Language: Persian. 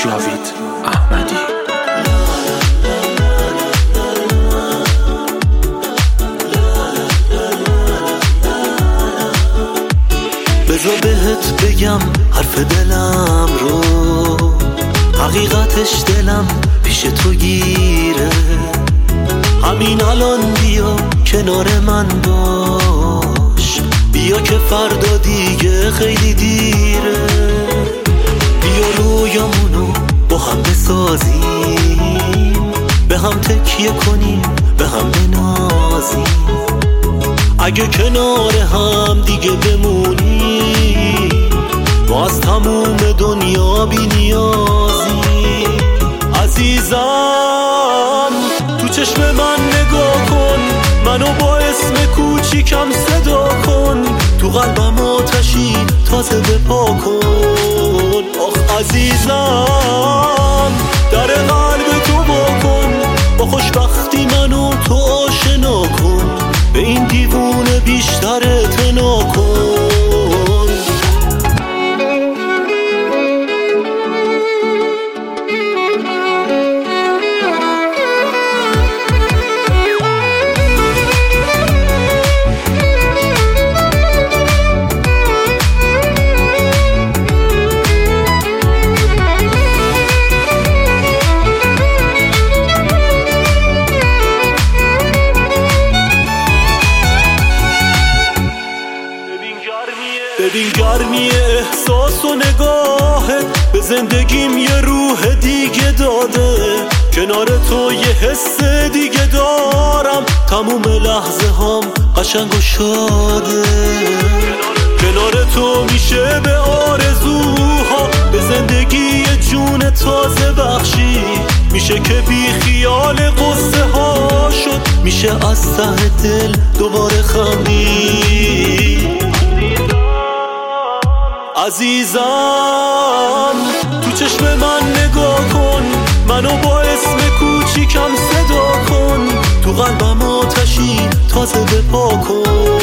جاوید احمدی. بذار بهت بگم حرف دلم رو، حقیقتش دلم پیش تو گیره. همین الان بیا کنار من باش، بیا که فردا دیگه خیلی دیره. بیا رویامونو با هم بسازیم، به هم تکیه کنیم، به هم بنازیم. اگه کنار هم دیگه بمونیم، ما از تموم دنیا بی نیازیم. عزیزم تو چشم من نگاه کن، منو با اسم کوچیکم صدا کن. تو قلبم آتشی تازه بپا کن. آخ عزیزم در قلب تو با کن، با خوشبختی منو تو آشنا کن. به این دیوونه بیشتر اعتنا کن. ببین گرمی احساس و نگاهت به زندگیم یه روح دیگه داده. کنار تو یه حس دیگه دارم، تموم لحظه هم قشنگ و شاده. کنار تو میشه به آرزوها، به زندگی یه جون تازه بخشی. میشه که بی خیال قصه ها شد، میشه از ته دل دوباره خندید. عزیزم تو چشم من نگاه کن، منو با اسم کوچیکم صدا کن. تو قلبم آتشی تازه بپا کن.